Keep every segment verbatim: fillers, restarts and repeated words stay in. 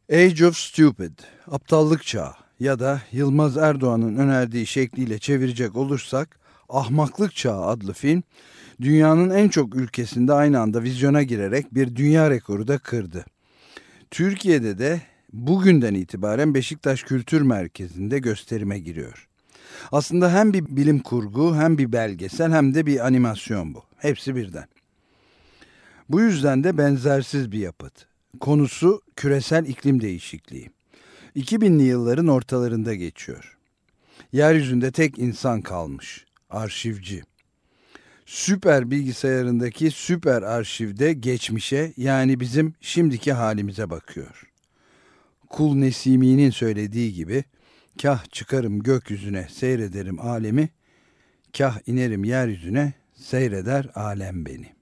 Age of Stupid, aptallık çağı ya da Yılmaz Erdoğan'ın önerdiği şekliyle çevirecek olursak Ahmaklık Çağı adlı film, dünyanın en çok ülkesinde aynı anda vizyona girerek bir dünya rekoru da kırdı. Türkiye'de de bugünden itibaren Beşiktaş Kültür Merkezi'nde gösterime giriyor. Aslında hem bir bilim kurgu, hem bir belgesel, hem de bir animasyon bu. Hepsi birden. Bu yüzden de benzersiz bir yapıt. Konusu küresel iklim değişikliği. iki binli yılların ortalarında geçiyor. Yeryüzünde tek insan kalmış, arşivci. Süper bilgisayarındaki süper arşivde geçmişe, yani bizim şimdiki halimize bakıyor. Kul Nesimi'nin söylediği gibi, kah çıkarım gökyüzüne seyrederim alemi, kah inerim yeryüzüne seyreder alem beni.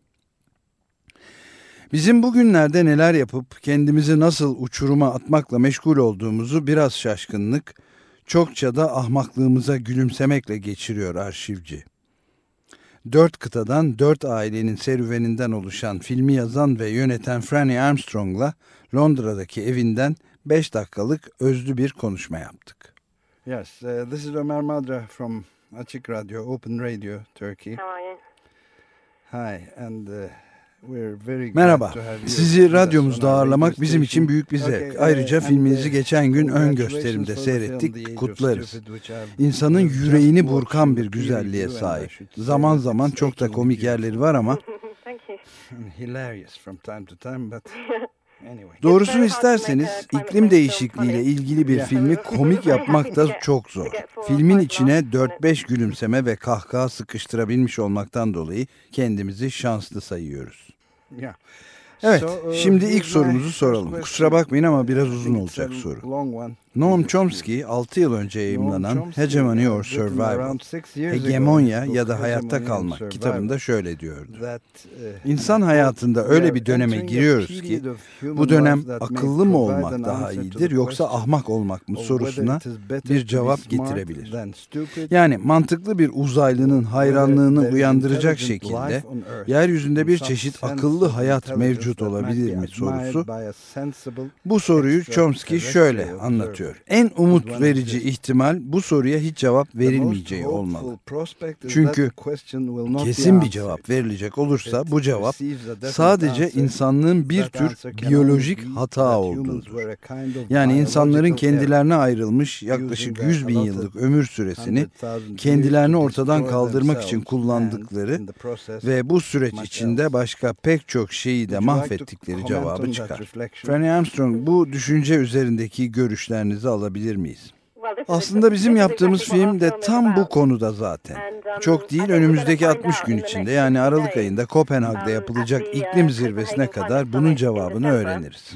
Bizim bugünlerde neler yapıp kendimizi nasıl uçuruma atmakla meşgul olduğumuzu biraz şaşkınlık, çokça da ahmaklığımıza gülümsemekle geçiriyor arşivci. Dört kıtadan dört ailenin serüveninden oluşan filmi yazan ve yöneten Franny Armstrong'la Londra'daki evinden beş dakikalık özlü bir konuşma yaptık. Yes, uh, this is Ömer Madra from Açık Radyo, Open Radio, Turkey. How are you? Hi, and uh, we're very Merhaba, sizi radyomuzda ağırlamak bizim için büyük bir zevk. Ayrıca filminizi geçen gün ön gösterimde seyrettik, kutlarız. İnsanın yüreğini burkan bir güzelliğe sahip. Zaman zaman çok da komik yerleri var ama hilarious from time to time, but doğrusunu isterseniz iklim değişikliğiyle ilgili bir filmi komik yapmak da çok zor. Filmin içine dört beş gülümseme ve kahkaha sıkıştırabilmiş olmaktan dolayı kendimizi şanslı sayıyoruz. Evet, şimdi ilk sorumuzu soralım. Kusura bakmayın ama biraz uzun olacak soru. Noam Chomsky altı yıl önce yayımlanan Hegemony or Survival, Hegemonya ya da Hayatta Kalmak kitabında şöyle diyordu. İnsan hayatında öyle bir döneme giriyoruz ki bu dönem akıllı mı olmak daha iyidir yoksa ahmak olmak mı sorusuna bir cevap getirebilir. Yani mantıklı bir uzaylının hayranlığını uyandıracak şekilde yeryüzünde bir çeşit akıllı hayat mevcut olabilir mi sorusu. Bu soruyu Chomsky şöyle anlatıyor. En umut verici ihtimal bu soruya hiç cevap verilmeyeceği olmalı. Çünkü kesin bir cevap verilecek olursa bu cevap sadece insanlığın bir tür biyolojik hata olduğudur. Yani insanların kendilerine ayrılmış yaklaşık yüz bin yıllık ömür süresini kendilerini ortadan kaldırmak için kullandıkları ve bu süreç içinde başka pek çok şeyi de mahvettikleri cevabı çıkar. Franny Armstrong, bu düşünce üzerindeki görüşlerinizi alabilir miyiz? Aslında bizim yaptığımız film de tam bu konuda zaten. Çok değil, önümüzdeki altmış gün içinde, yani Aralık ayında Kopenhag'da yapılacak iklim zirvesine kadar bunun cevabını öğreniriz.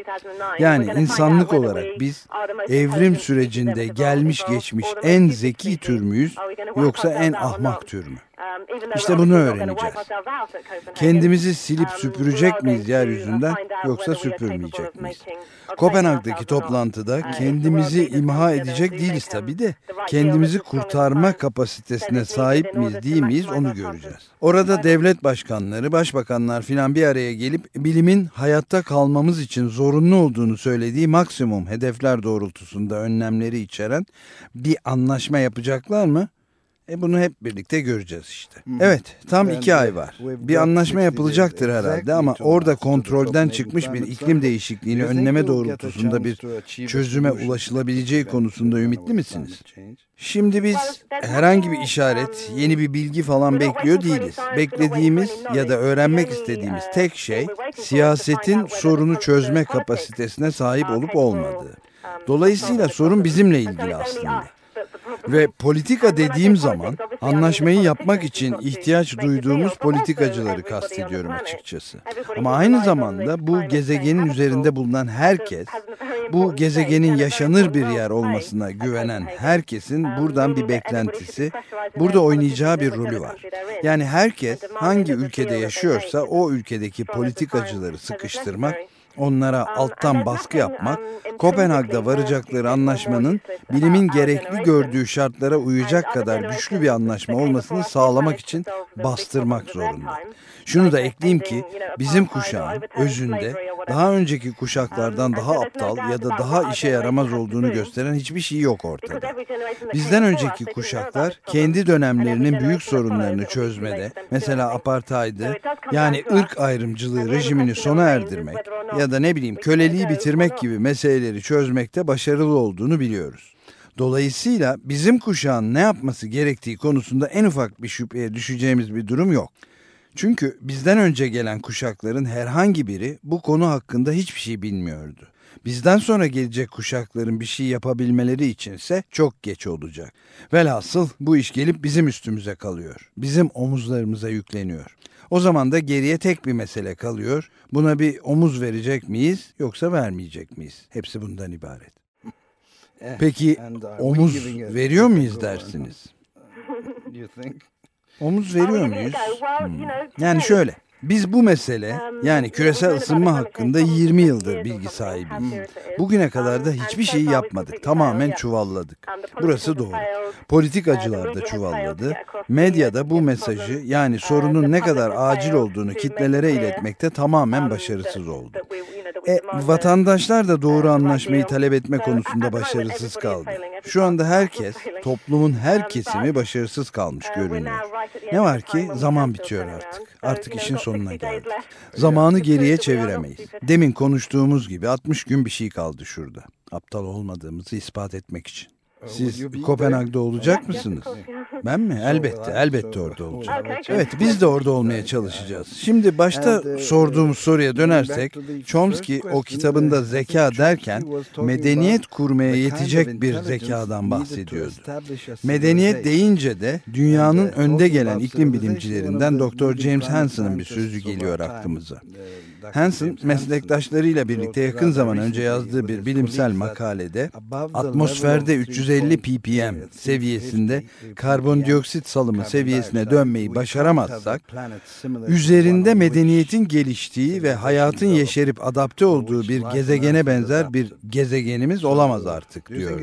Yani insanlık olarak biz evrim sürecinde gelmiş geçmiş en zeki tür müyüz yoksa en ahmak tür mü? İşte bunu öğreneceğiz. Kendimizi silip süpürecek miyiz yeryüzünden yoksa süpürmeyecek miyiz? Kopenhag'daki toplantıda kendimizi imha edecek değiliz tabii de kendimizi kurtarma kapasitesine sahip miyiz değil miyiz onu göreceğiz. Orada devlet başkanları, başbakanlar filan bir araya gelip bilimin hayatta kalmamız için zorunlu olduğunu söylediği maksimum hedefler doğrultusunda önlemleri içeren bir anlaşma yapacaklar mı? E bunu hep birlikte göreceğiz işte. Evet, tam iki ay var. Bir anlaşma yapılacaktır herhalde ama orada kontrolden çıkmış bir iklim değişikliğini önleme doğrultusunda bir çözüme ulaşılabileceği konusunda ümitli misiniz? Şimdi biz herhangi bir işaret, yeni bir bilgi falan bekliyor değiliz. Beklediğimiz ya da öğrenmek istediğimiz tek şey siyasetin sorunu çözme kapasitesine sahip olup olmadığı. Dolayısıyla sorun bizimle ilgili aslında. Ve politika dediğim zaman anlaşmayı yapmak için ihtiyaç duyduğumuz politikacıları kastediyorum açıkçası. Ama aynı zamanda bu gezegenin üzerinde bulunan herkes, bu gezegenin yaşanır bir yer olmasına güvenen herkesin buradan bir beklentisi, burada oynayacağı bir rolü var. Yani herkes hangi ülkede yaşıyorsa o ülkedeki politikacıları sıkıştırmak, onlara alttan baskı yapmak, Kopenhag'da varacakları anlaşmanın bilimin gerekli gördüğü şartlara uyacak kadar güçlü bir anlaşma olmasını sağlamak için bastırmak zorunda. Şunu da ekleyeyim ki bizim kuşağın özünde daha önceki kuşaklardan daha aptal ya da daha işe yaramaz olduğunu gösteren hiçbir şey yok ortada. Bizden önceki kuşaklar kendi dönemlerinin büyük sorunlarını çözmede, mesela apartheid'i yani ırk ayrımcılığı rejimini sona erdirmek ya da ne bileyim köleliği bitirmek gibi meseleleri çözmekte başarılı olduğunu biliyoruz. Dolayısıyla bizim kuşağın ne yapması gerektiği konusunda en ufak bir şüpheye düşeceğimiz bir durum yok. Çünkü bizden önce gelen kuşakların herhangi biri bu konu hakkında hiçbir şey bilmiyordu. Bizden sonra gelecek kuşakların bir şey yapabilmeleri içinse çok geç olacak. Velhasıl bu iş gelip bizim üstümüze kalıyor. Bizim omuzlarımıza yükleniyor. O zaman da geriye tek bir mesele kalıyor. Buna bir omuz verecek miyiz yoksa vermeyecek miyiz? Hepsi bundan ibaret. Peki omuz veriyor muyuz dersiniz? Omuz veriyor muyuz? Hmm. Yani şöyle, biz bu mesele yani küresel ısınma hakkında yirmi yıldır bilgi sahibiyiz. Bugüne kadar da hiçbir şey yapmadık, tamamen çuvalladık. Burası doğru. Politikacılar da çuvalladı. Medyada bu mesajı yani sorunun ne kadar acil olduğunu kitlelere iletmekte tamamen başarısız oldu. E, vatandaşlar da doğru anlaşmayı talep etme konusunda başarısız kaldı. Şu anda herkes, toplumun her kesimi başarısız kalmış görünüyor. Ne var ki zaman bitiyor artık. Artık işin sonuna geldik. Zamanı geriye çeviremeyiz. Demin konuştuğumuz gibi altmış gün bir şey kaldı şurada. Aptal olmadığımızı ispat etmek için. Siz Kopenhag'da olacak mısınız? Ben mi? Elbette, elbette orada olacağım. Evet, biz de orada olmaya çalışacağız. Şimdi başta sorduğumuz soruya dönersek, Chomsky o kitabında zeka derken medeniyet kurmaya yetecek bir zekadan bahsediyordu. Medeniyet deyince de dünyanın önde gelen iklim bilimcilerinden doktor James Hansen'ın bir sözü geliyor aklımıza. Hansen, meslektaşlarıyla birlikte yakın zaman önce yazdığı bir bilimsel makalede atmosferde üç yüz elli ppm seviyesinde karbondioksit salımı seviyesine dönmeyi başaramazsak, üzerinde medeniyetin geliştiği ve hayatın yeşerip adapte olduğu bir gezegene benzer bir gezegenimiz olamaz artık diyor.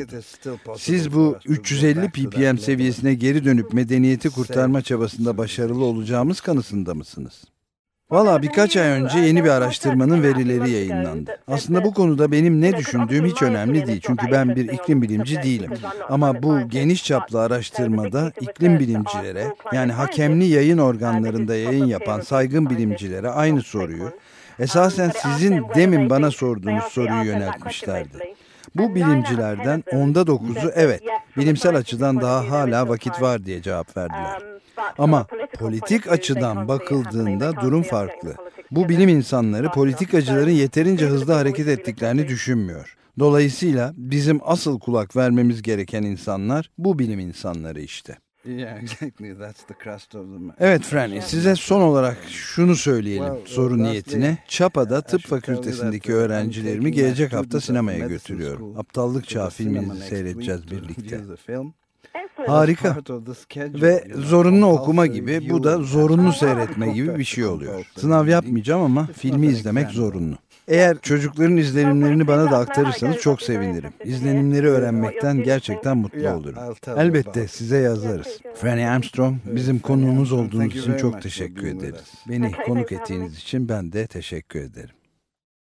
Siz bu üç yüz elli ppm seviyesine geri dönüp medeniyeti kurtarma çabasında başarılı olacağımız kanısında mısınız? Valla birkaç ay önce yeni bir araştırmanın verileri yayınlandı. Aslında bu konuda benim ne düşündüğüm hiç önemli değil. Çünkü ben bir iklim bilimci değilim. Ama bu geniş çaplı araştırmada iklim bilimcilere, yani hakemli yayın organlarında yayın yapan saygın bilimcilere aynı soruyu, esasen sizin demin bana sorduğunuz soruyu yöneltmişlerdi. Bu bilimcilerden onda dokuzu evet, bilimsel açıdan daha hala vakit var diye cevap verdiler. Ama politik açıdan bakıldığında durum farklı. Bu bilim insanları politikacıların yeterince hızlı hareket ettiklerini düşünmüyor. Dolayısıyla bizim asıl kulak vermemiz gereken insanlar bu bilim insanları işte. Evet Franny, size son olarak şunu söyleyelim soru niyetine. Çapa'da tıp fakültesindeki öğrencilerimi gelecek hafta sinemaya götürüyorum. Aptallık Çağı filmini seyredeceğiz birlikte. Harika. Ve zorunlu okuma gibi bu da zorunlu seyretme gibi bir şey oluyor. Sınav yapmayacağım ama filmi izlemek zorunlu. Eğer çocukların izlenimlerini bana da aktarırsanız çok sevinirim. İzlenimleri öğrenmekten gerçekten mutlu olurum. Elbette size yazarız. Franny Armstrong, bizim konuğumuz olduğunuz için çok teşekkür ederiz. Beni konuk ettiğiniz için ben de teşekkür ederim.